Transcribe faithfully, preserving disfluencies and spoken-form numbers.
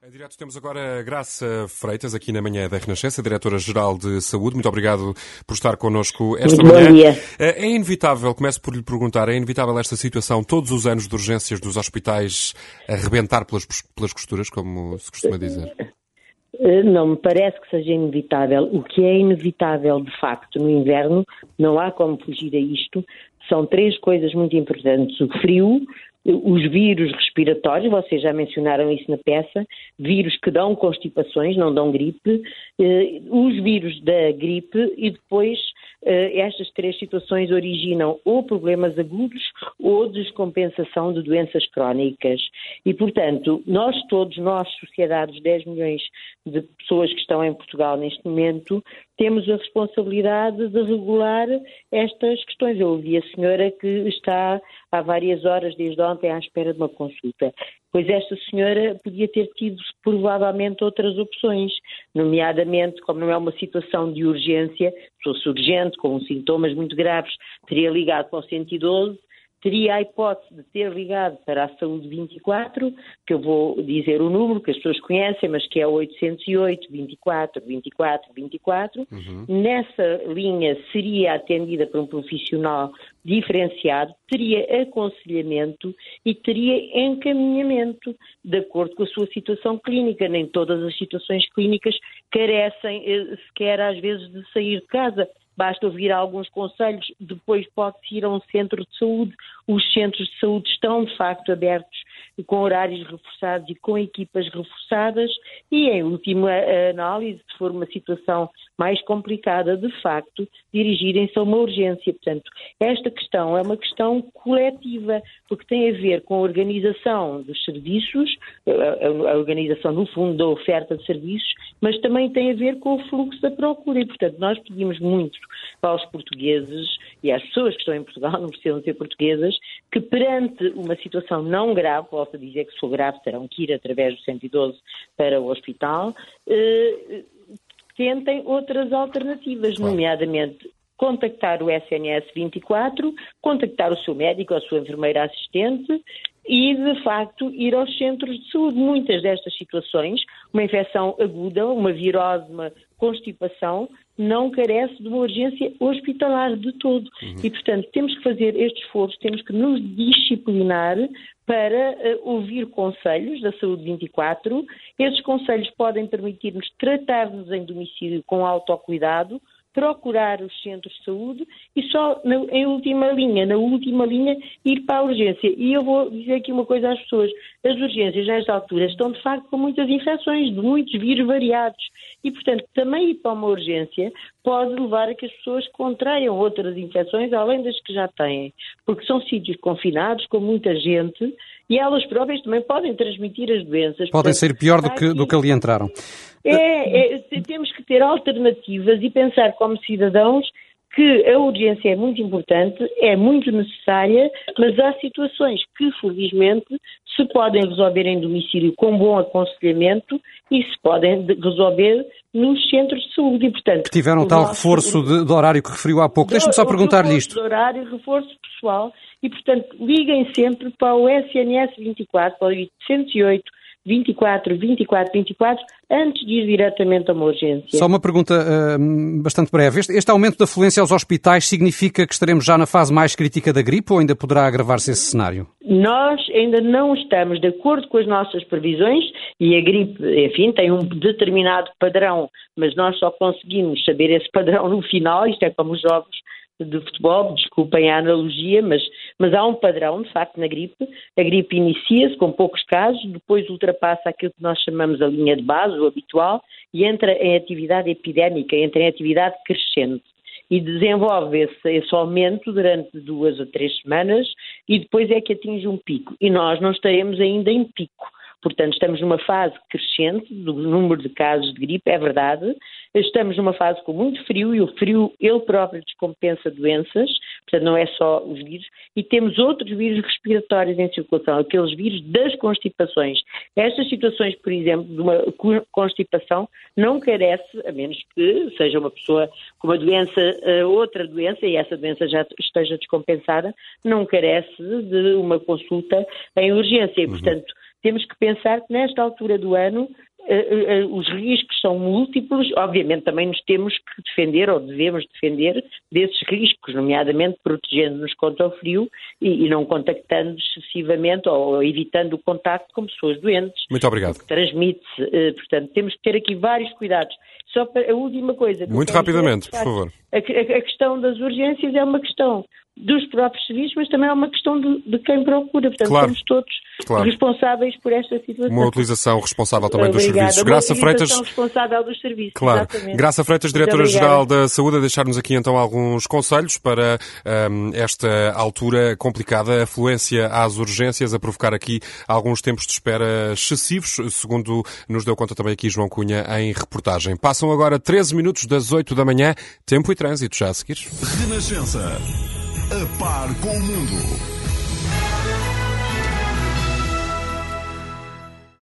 Em direto temos agora a Graça Freitas, aqui na manhã da Renascença, Diretora-Geral de Saúde. Muito obrigado por estar connosco esta Muito manhã. Bom dia. É inevitável, começo por lhe perguntar, é inevitável esta situação, todos os anos de urgências dos hospitais arrebentar pelas, pelas costuras, como se costuma dizer? Não me parece que seja inevitável. O que é inevitável, de facto, no inverno, não há como fugir a isto, são três coisas muito importantes. O frio, os vírus respiratórios, vocês já mencionaram isso na peça, vírus que dão constipações, não dão gripe, eh, os vírus da gripe e depois eh, estas três situações originam ou problemas agudos ou descompensação de doenças crónicas. E, portanto, nós todos, nós, sociedade dos dez milhões de pessoas que estão em Portugal neste momento, temos a responsabilidade de regular estas questões. Eu ouvi a senhora que está há várias horas, desde ontem, à espera de uma consulta. Pois esta senhora podia ter tido, provavelmente, outras opções, nomeadamente, como não é uma situação de urgência, se fosse urgente, com sintomas muito graves, teria ligado para o cento e doze, teria a hipótese de ter ligado para a Saúde vinte e quatro, que eu vou dizer o número que as pessoas conhecem, mas que é o oitocentos e oito, vinte e quatro, vinte e quatro, vinte e quatro. Uhum. Nessa linha seria atendida por um profissional diferenciado, teria aconselhamento e teria encaminhamento de acordo com a sua situação clínica. Nem todas as situações clínicas carecem sequer às vezes de sair de casa. Basta ouvir alguns conselhos, depois pode-se ir a um centro de saúde. Os centros de saúde estão, de facto, abertos com horários reforçados e com equipas reforçadas e, em última análise, se for uma situação mais complicada, de facto, dirigirem-se a uma urgência. Portanto, esta questão é uma questão coletiva, porque tem a ver com a organização dos serviços, a organização, no fundo, da oferta de serviços, mas também tem a ver com o fluxo da procura. E, portanto, nós pedimos muito aos portugueses e às pessoas que estão em Portugal, não precisam ser portuguesas, que perante uma situação não grave, volto a dizer que se for grave terão que ir através do cento e doze para o hospital, eh, tentem outras alternativas, claro. Nomeadamente contactar o S N S vinte e quatro, contactar o seu médico ou a sua enfermeira assistente e, de facto, ir aos centros de saúde. Muitas destas situações, uma infecção aguda, uma virose, uma constipação, não carece de uma urgência hospitalar de todo. Uhum. E, portanto, temos que fazer este esforço, temos que nos disciplinar para uh, ouvir conselhos da Saúde vinte e quatro. Esses conselhos podem permitir-nos tratar-nos em domicílio com autocuidado, procurar os centros de saúde e só na, em última linha, na última linha, ir para a urgência. E eu vou dizer aqui uma coisa às pessoas. As urgências, nesta altura, estão de facto com muitas infecções, de muitos vírus variados. E, portanto, também ir para uma urgência pode levar a que as pessoas contraiam outras infecções, além das que já têm. Porque são sítios confinados, com muita gente, e elas próprias também podem transmitir as doenças. Podem ser pior do que, do que ali entraram. É, é, temos que ter alternativas e pensar como cidadãos que a urgência é muito importante, é muito necessária, mas há situações que, felizmente, se podem resolver em domicílio com bom aconselhamento e se podem resolver nos centros de saúde. E, portanto, que tiveram tal nosso, reforço de, de horário que referiu há pouco. Deixe-me só perguntar-lhe isto. De horário, reforço pessoal e, portanto, liguem sempre para o S N S vinte e quatro, para o oitocentos e oito, vinte e quatro, vinte e quatro, vinte e quatro, antes de ir diretamente a uma urgência. Só uma pergunta uh, bastante breve. Este, este aumento da afluência aos hospitais significa que estaremos já na fase mais crítica da gripe ou ainda poderá agravar-se esse cenário? Nós ainda não estamos de acordo com as nossas previsões e a gripe, enfim, tem um determinado padrão, mas nós só conseguimos saber esse padrão no final, isto é como os jogos de futebol, desculpem a analogia, mas, mas há um padrão, de facto, na gripe. A gripe inicia-se com poucos casos, depois ultrapassa aquilo que nós chamamos a linha de base, o habitual, e entra em atividade epidémica, entra em atividade crescente. E desenvolve esse, esse aumento durante duas ou três semanas e depois é que atinge um pico. E nós não estaremos ainda em pico. Portanto, estamos numa fase crescente do número de casos de gripe, é verdade. Estamos numa fase com muito frio e o frio, ele próprio, descompensa doenças, portanto, não é só os vírus. E temos outros vírus respiratórios em circulação, aqueles vírus das constipações. Estas situações, por exemplo, de uma constipação, não carece, a menos que seja uma pessoa com uma doença, outra doença, e essa doença já esteja descompensada, não carece de uma consulta em urgência. E, portanto, temos que pensar que nesta altura do ano uh, uh, os riscos são múltiplos, obviamente também nos temos que defender, ou devemos defender, desses riscos, nomeadamente protegendo-nos contra o frio e, e não contactando excessivamente ou evitando o contacto com pessoas doentes. Muito obrigado. Transmite-se, uh, portanto, temos que ter aqui vários cuidados. Só para a última coisa... Muito rapidamente, por favor. A, a, a questão das urgências é uma questão dos próprios serviços, mas também é uma questão de, de quem procura. Portanto, claro. somos todos claro. responsáveis por esta situação. Uma utilização responsável também dos Obrigada. serviços. Graça Freitas... Uma utilização responsável dos serviços, claro. Exatamente. Graça Freitas, Diretora-Geral da Saúde, a deixar-nos aqui então alguns conselhos para um, esta altura complicada, a afluência às urgências, a provocar aqui alguns tempos de espera excessivos, segundo nos deu conta também aqui João Cunha em reportagem. Passam agora treze minutos das oito da manhã, tempo e trânsito já a seguir. Renascença. A par com o mundo.